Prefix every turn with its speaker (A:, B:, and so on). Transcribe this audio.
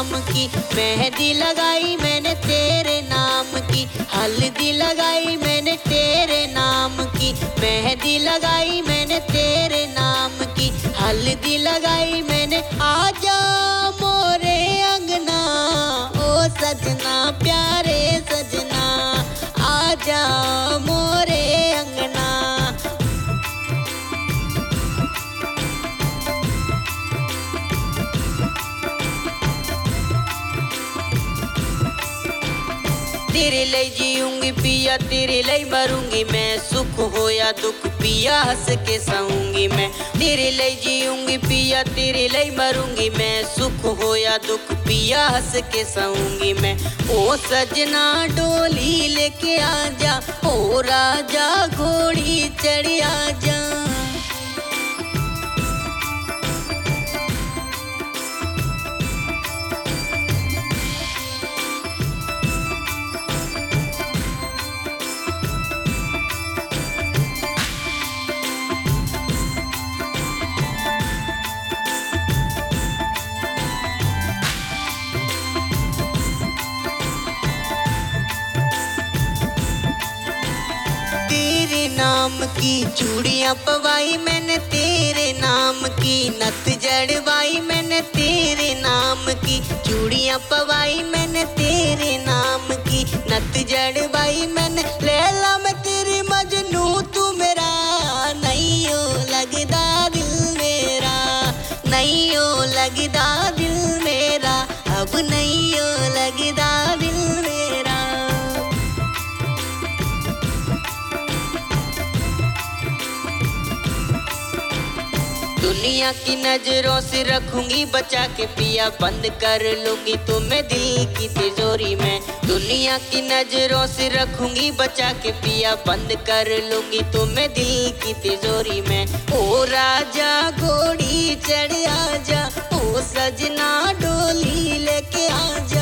A: नाम की, मेहंदी लगाई मैंने तेरे नाम की, हल्दी लगाई मैंने तेरे नाम की, मेहंदी लगाई मैंने तेरे नाम की, हल्दी लगाई मैंने। आजा मोरे अंगना ओ सजना प्यारे सजना, आजा मोरे अंगना। तेरे लिए जीऊंगी पिया, तेरे लिए मरूंगी मैं, सुख हो या दुख पिया हंस के सहूंगी मैं। तेरे लिए जीऊंगी पिया, तेरे लिए मरूंगी मैं, सुख हो या दुख पिया हंस के सहूंगी मैं। ओ सजना डोली लेके आजा, ओ राजा घोड़ी चढ़ आजा। तेरे नाम की चूड़ियां पवाई मैंने, तेरे नाम की नथ जड़वाई मैंने, तेरे नाम की चूड़ियां पवाई मैंने, तेरे नाम की नथ जड़वाई मैंने। लैला मैं तेरी मजनू तू मेरा, नहीं हो लगदा दिल मेरा, नहीं हो लगदा दिल मेरा, अब नहीं हो लगदा दिल मेरा। दुनिया की नजरों से रखूंगी बचा के पिया, बंद कर लूंगी तुम्हें दिल की तिजोरी में। दुनिया की नजरों से रखूंगी बचा के पिया, बंद कर लूंगी तुम्हें दिल की तिजोरी में। ओ राजा घोड़ी चढ़ आजा, ओ सजना डोली लेके आजा।